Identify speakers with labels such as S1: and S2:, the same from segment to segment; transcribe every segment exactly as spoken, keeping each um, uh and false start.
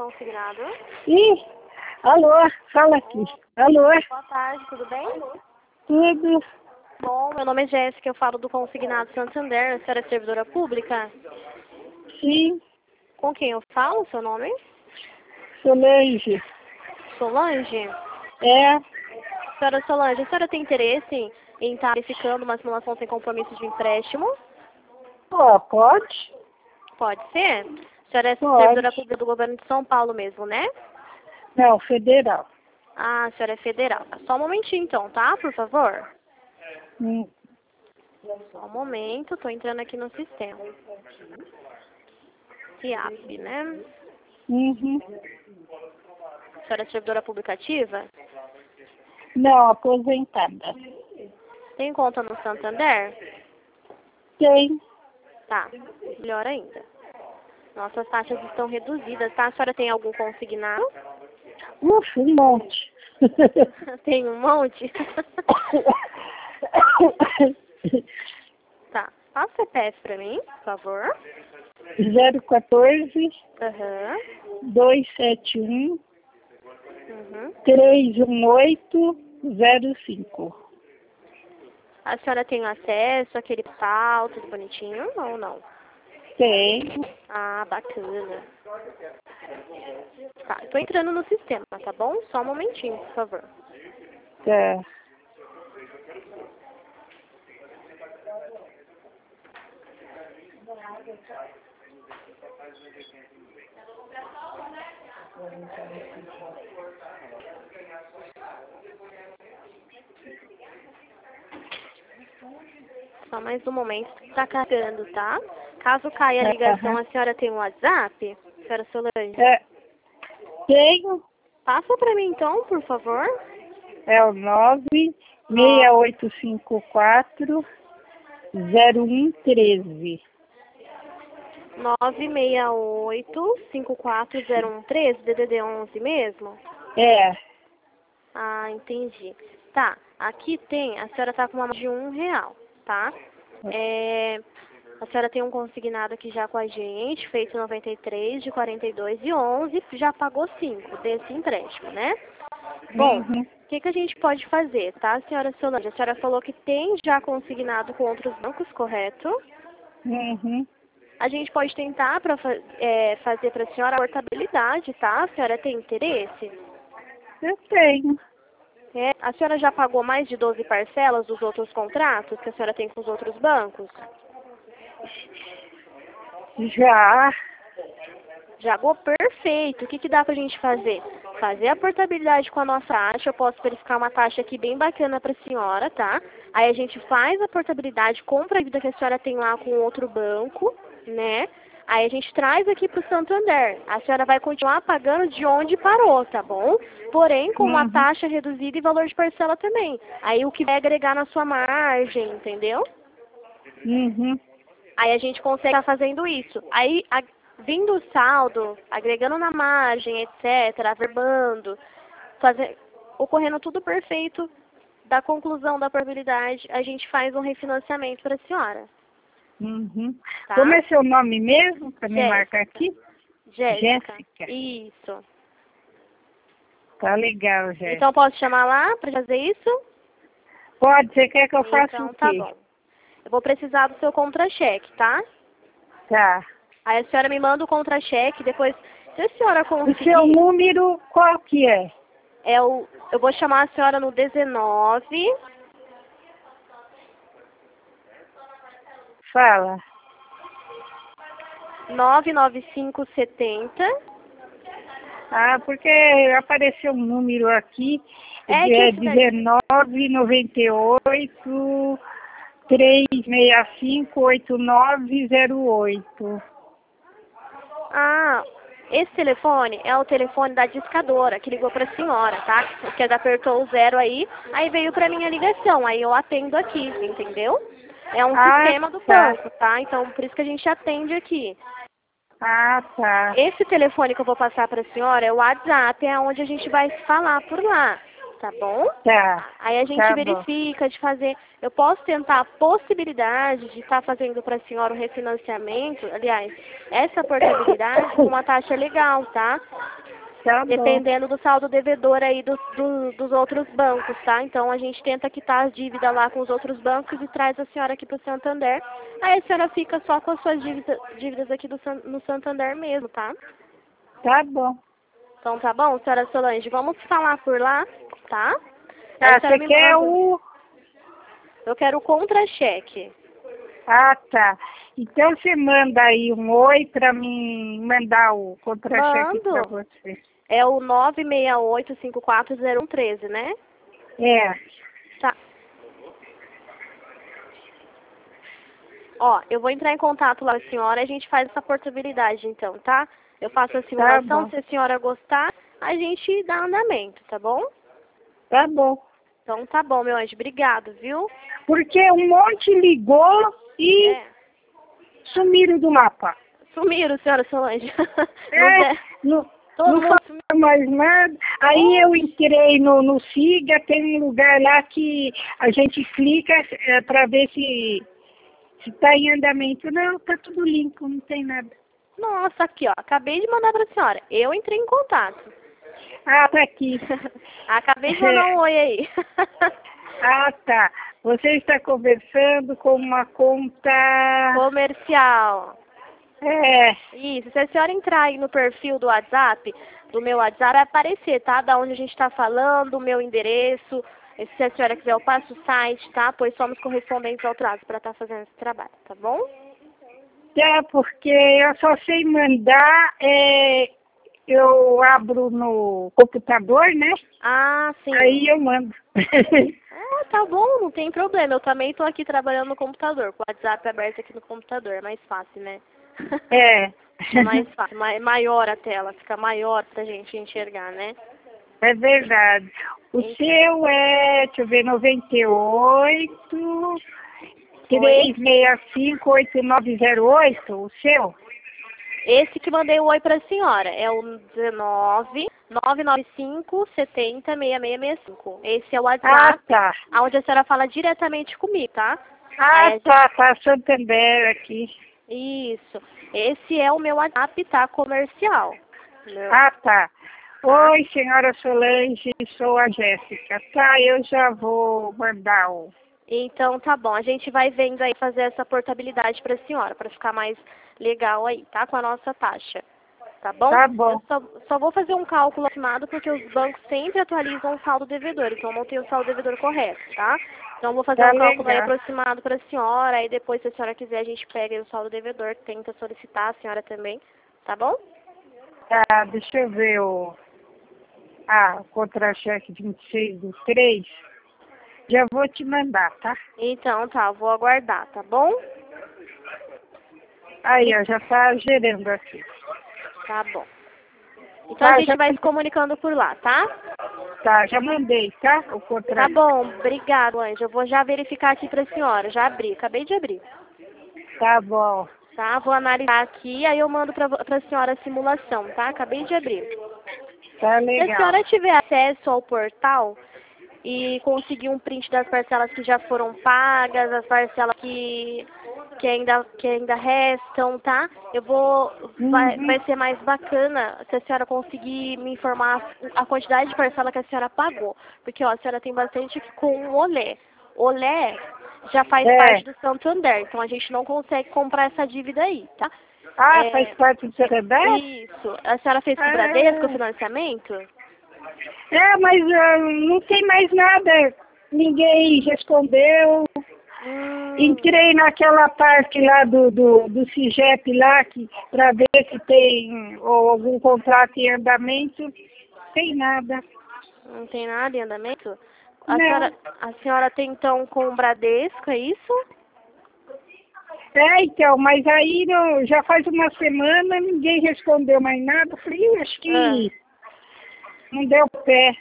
S1: consignado.
S2: Ih, alô, fala aqui. Alô,
S1: Boa tarde, tudo bem?
S2: tudo?
S1: Bom, meu nome é Jéssica, eu falo do Consignado Santander, a senhora é servidora pública?
S2: Sim,
S1: Com quem eu falo, seu nome?
S2: Solange.
S1: Solange?
S2: É,
S1: Senhora Solange, a senhora tem interesse em estar verificando uma simulação sem compromisso de empréstimo?
S2: ó, pode?
S1: Pode ser? A senhora é
S2: Pode.
S1: servidora pública do governo de São Paulo mesmo, né?
S2: Não, federal.
S1: Ah, a senhora é federal. Só um momentinho então, tá? Por favor.
S2: Hum,
S1: Só um momento, tô entrando aqui no sistema. SIAP, né?
S2: Uhum.
S1: A senhora é servidora pública ativa?
S2: Não, aposentada.
S1: Tem conta no Santander?
S2: Tem.
S1: Tá, melhor ainda. Nossas taxas estão reduzidas, tá? A senhora tem algum consignado?
S2: Ufa, um monte.
S1: Tem um monte? Tá, passa o C P F pra mim, por favor.
S2: zero quatorze,
S1: Aham.
S2: dois sete um,
S1: Uhum.
S2: três um oito, zero cinco.
S1: A senhora tem acesso àquele portal, tudo bonitinho ou não?
S2: Tem.
S1: Ah, bacana. Tá, tô entrando no sistema, tá bom? Só um momentinho, por favor.
S2: Tá.
S1: Só mais um momento que tá carregando, tá? Caso caia a ligação,
S2: Aham.
S1: a senhora tem um WhatsApp? Senhora Solange?
S2: É, tenho.
S1: Passa pra mim então, por favor.
S2: É o nove seis oito cinco quatro, zero um treze.
S1: nove seis oito cinco quatro zero um três, D D D onze mesmo?
S2: É.
S1: Ah, entendi. Tá, aqui tem, a senhora tá com uma de um real, tá? É, a senhora tem um consignado aqui já com a gente, feito em noventa e três, de quarenta e dois e onze, já pagou cinco desse empréstimo, né? Bom,
S2: Uhum.
S1: o que, que a gente pode fazer, tá, senhora Solange? A senhora falou que tem já consignado com outros bancos, correto?
S2: Uhum.
S1: A gente pode tentar pra, fa- é, fazer para a senhora a portabilidade, tá? A senhora tem interesse?
S2: Eu tenho.
S1: É, a senhora já pagou mais de doze parcelas dos outros contratos que a senhora tem com os outros bancos?
S2: Já.
S1: Já pagou? Perfeito. O que, que dá pra gente fazer? Fazer a portabilidade com a nossa taxa. Eu posso verificar uma taxa aqui bem bacana pra senhora, tá? Aí a gente faz a portabilidade, compra a dívida que a senhora tem lá com outro banco, né? Aí a gente traz aqui pro Santander. A senhora vai continuar pagando de onde parou, tá bom? Porém, com uma
S2: Uhum.
S1: taxa reduzida e valor de parcela também. Aí o que vai agregar na sua margem, entendeu?
S2: Uhum.
S1: Aí a gente consegue estar fazendo isso. Aí, a, vindo o saldo, agregando na margem, etcétera, averbando, fazer, ocorrendo tudo perfeito, da conclusão da probabilidade, a gente faz um refinanciamento para a senhora.
S2: Uhum.
S1: Tá?
S2: Como é seu nome mesmo, para me
S1: Jéssica.
S2: marcar aqui?
S1: Jéssica.
S2: Jéssica.
S1: Isso.
S2: Tá legal, Jéssica.
S1: Então, posso chamar lá para fazer isso?
S2: Pode, você quer que eu faça
S1: Então,
S2: o
S1: tá
S2: quê?
S1: bom. Eu vou precisar do seu contra-cheque, tá?
S2: Tá.
S1: Aí a senhora me manda o contra-cheque, depois, se a senhora
S2: O
S1: conseguir...
S2: seu número, qual que é?
S1: É o, eu vou chamar a senhora no dezenove,
S2: Fala.
S1: nove nove cinco setenta.
S2: Ah, porque apareceu um número aqui,
S1: É
S2: de
S1: que
S2: é
S1: esse daí...
S2: dezenove, noventa e oito, trezentos e sessenta e cinco, oitenta e nove zero oito.
S1: Ah, esse telefone é o telefone da discadora, que ligou pra senhora, tá? Porque ela apertou o zero aí, aí veio pra minha ligação, aí eu atendo aqui, entendeu? É um
S2: Ah,
S1: sistema do
S2: tá.
S1: banco, tá? Então, por isso que a gente atende aqui.
S2: Ah, tá.
S1: Esse telefone que eu vou passar para a senhora é o WhatsApp, é onde a gente vai falar por lá, tá bom?
S2: Tá.
S1: Aí a gente
S2: Tá bom.
S1: verifica de fazer, eu posso tentar a possibilidade de estar fazendo para a senhora um refinanciamento, aliás, essa portabilidade com uma taxa legal, tá?
S2: Tá bom.
S1: Dependendo do saldo devedor aí do, do, dos outros bancos, tá? Então a gente tenta quitar as dívidas lá com os outros bancos e traz a senhora aqui para o Santander. Aí a senhora fica só com as suas dívidas, dívidas aqui do, no Santander mesmo, tá?
S2: Tá bom.
S1: Então tá bom, senhora Solange, vamos falar por lá, tá?
S2: Tá,
S1: A senhora
S2: você
S1: me
S2: quer
S1: manda-
S2: o...
S1: Eu quero o contra-cheque.
S2: Ah, tá. Então você manda aí um oi para mim mandar o contra-cheque para
S1: Mando.
S2: você.
S1: É o nove seis oito cinco quatro zero um um três, né?
S2: É.
S1: Tá. Ó, eu vou entrar em contato lá com a senhora e a gente faz essa portabilidade então, tá? Eu faço a simulação,
S2: bom.
S1: se a senhora gostar, a gente dá andamento, tá bom?
S2: Tá bom.
S1: Então tá bom, meu anjo, obrigado, viu?
S2: Porque um monte ligou e
S1: É.
S2: sumiram do mapa.
S1: Sumiram, senhora Solange. Não
S2: É,
S1: der.
S2: não,
S1: Todo
S2: não
S1: mundo sumiu.
S2: fala mais nada. Aí eu entrei no, no SIGA, tem um lugar lá que a gente clica é, para ver se se está em andamento. Não, tá tudo limpo, não tem nada.
S1: Nossa, aqui, ó. Acabei de mandar pra senhora. Eu entrei em contato.
S2: Ah, tá aqui.
S1: Acabei de mandar um oi aí.
S2: Ah, tá. Você está conversando com uma conta...
S1: Comercial.
S2: É,
S1: Isso. Se a senhora entrar aí no perfil do WhatsApp, do meu WhatsApp, vai aparecer, tá? Da onde a gente está falando, o meu endereço. E se a senhora quiser, eu passo o site, tá? Pois somos correspondentes autorizados para estar fazendo esse trabalho, tá bom?
S2: é porque eu só sei mandar, é, eu abro no computador, né?
S1: Ah, sim.
S2: Aí eu mando.
S1: Ah, tá bom, não tem problema. Eu também estou aqui trabalhando no computador, com o WhatsApp aberto aqui no computador. É mais fácil, né?
S2: É.
S1: É mais fácil, ma- maior a tela, fica maior pra gente enxergar, né?
S2: É verdade. O
S1: Então.
S2: seu é, deixa eu ver, noventa e oito, três seis cinco, oito nove zero oito, o seu?
S1: Esse que mandei o oi pra senhora é o dezenove, nove nove cinco, setenta, seis seis seis cinco. Esse é o
S2: Ah,
S1: WhatsApp,
S2: tá.
S1: onde a senhora fala diretamente comigo, tá?
S2: Ah,
S1: Aí a
S2: tá, tá, Santander aqui.
S1: Isso. Esse é o meu WhatsApp, tá? Comercial. Meu.
S2: Ah, tá. Oi, senhora Solange, sou a Jéssica. Tá, eu já vou mandar o...
S1: Então tá bom. A gente vai vendo aí fazer essa portabilidade pra senhora, pra ficar mais legal aí, tá? Com a nossa taxa. Tá bom?
S2: Tá bom.
S1: Eu só, só vou fazer um cálculo aproximado porque os bancos sempre atualizam o saldo devedor, então não tem o saldo devedor correto, tá? Então eu vou fazer
S2: Tá
S1: um cálculo aí
S2: legal.
S1: aproximado para a senhora, aí depois, se a senhora quiser, a gente pega o saldo devedor, tenta solicitar a senhora também, tá bom?
S2: Tá, deixa eu ver o... Ah, o contra-cheque vinte e seis do três. Já vou te mandar, tá?
S1: Então tá, eu vou aguardar, tá bom?
S2: Aí, ó, já tá gerando aqui.
S1: Tá bom. Então
S2: Tá,
S1: a gente
S2: já,
S1: vai se comunicando por lá, tá?
S2: tá, já mandei, tá? O contra...
S1: Tá bom, obrigado, Anjo. Eu vou já verificar aqui pra senhora, já abri, acabei de abrir.
S2: Tá bom.
S1: Tá, vou analisar aqui, aí eu mando pra, vo- pra senhora a simulação, tá? Acabei de abrir.
S2: Tá
S1: Se a
S2: legal.
S1: senhora tiver acesso ao portal e conseguir um print das parcelas que já foram pagas, as parcelas que, que, ainda, que ainda restam, tá? Eu vou. Vai,
S2: Uhum.
S1: vai ser mais bacana se a senhora conseguir me informar a quantidade de parcela que a senhora pagou. Porque, ó, a senhora tem bastante aqui com o Olé. Olé já faz
S2: É.
S1: parte do Santander, então a gente não consegue comprar essa dívida aí, tá?
S2: Ah,
S1: É,
S2: faz parte do Santander?
S1: isso. A senhora fez com o
S2: Ah.
S1: Bradesco o financiamento?
S2: É, mas ah, não tem mais nada. Ninguém respondeu.
S1: Hum,
S2: Entrei naquela parte lá do, do, do CIGEP lá, que, pra ver se tem ou algum contrato em andamento. Tem nada.
S1: não tem nada em andamento? A
S2: Não.
S1: senhora, a senhora tem então com o Bradesco, é isso?
S2: É, então, mas aí não, já faz uma semana, ninguém respondeu mais nada. Falei, "Ih, acho que não deu pé."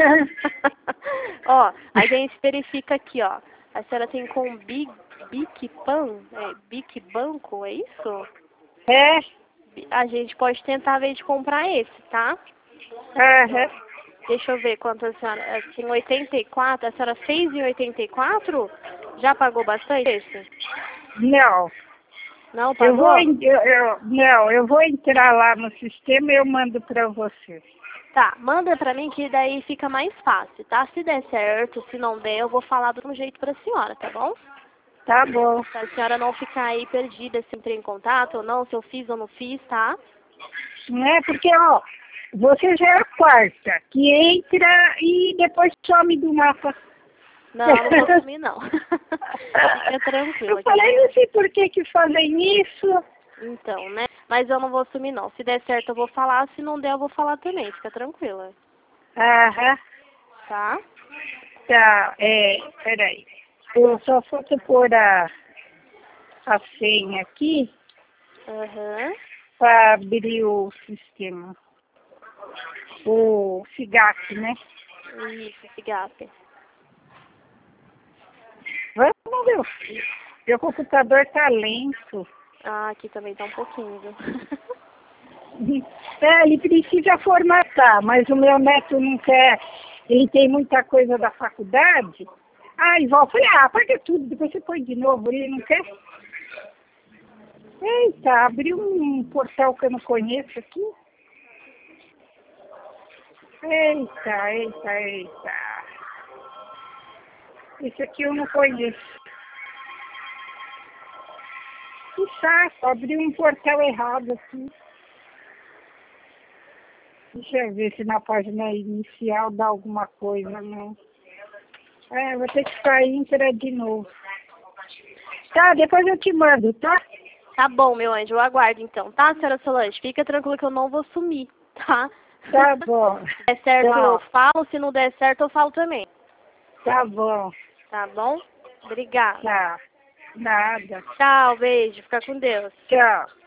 S1: Ó, a gente verifica aqui, ó. A senhora tem com Big, Bic Pan, é, Bic Banco, é isso?
S2: É,
S1: A gente pode tentar ver de comprar esse, tá?
S2: aham.
S1: Deixa eu ver quanto a senhora... é, Tem oitenta e quatro, a senhora fez em oitenta e quatro? Já pagou bastante esse?
S2: Não.
S1: Não
S2: Eu
S1: pagou?
S2: vou, en- eu, eu- não, eu vou entrar lá no sistema e eu mando para você.
S1: Tá, manda pra mim que daí fica mais fácil, tá? Se der certo, se não der, eu vou falar de um jeito pra senhora, tá bom?
S2: Tá bom.
S1: Pra senhora não ficar aí perdida se entrei em contato ou não, se eu fiz ou não fiz, tá?
S2: Não é porque, ó, você já é a quarta que entra e depois some do mapa.
S1: Não, não vou sumir não. Fica tranquila.
S2: Eu falei, não sei por que que fazem isso.
S1: Então, né? Mas eu não vou sumir não. Se der certo eu vou falar, se não der eu vou falar também. Fica tranquila.
S2: Aham.
S1: Tá?
S2: Tá, é, peraí. Eu só fosse pôr a, a senha aqui
S1: Aham.
S2: para abrir o sistema. O SIGAP, né?
S1: Isso, esse gap.
S2: Vamos, meu filho. Meu computador tá lento.
S1: Ah, aqui também tá um pouquinho, viu?
S2: É, ele precisa formatar, mas o meu neto não quer. Ele tem muita coisa da faculdade. Ai, vó, falei, ah, apaga tudo, depois você põe de novo. Ele não quer. Eita, abriu um portal que eu não conheço aqui. Eita, eita, eita. Esse aqui eu não conheço. Que saco, abriu um portal errado aqui. Deixa eu ver se na página inicial dá alguma coisa, não. É, vou ter que sair e entrar de novo. Tá, depois eu te mando, tá?
S1: Tá bom, meu anjo, eu aguardo então, tá, senhora Solange? Fica tranquila que eu não vou sumir, tá?
S2: Tá bom.
S1: Se der certo eu
S2: Tchau.
S1: falo, se não der certo eu falo também.
S2: Tá bom.
S1: Tá bom? Obrigada.
S2: Tá. Nada.
S1: Tchau, beijo, fica com Deus.
S2: Tchau.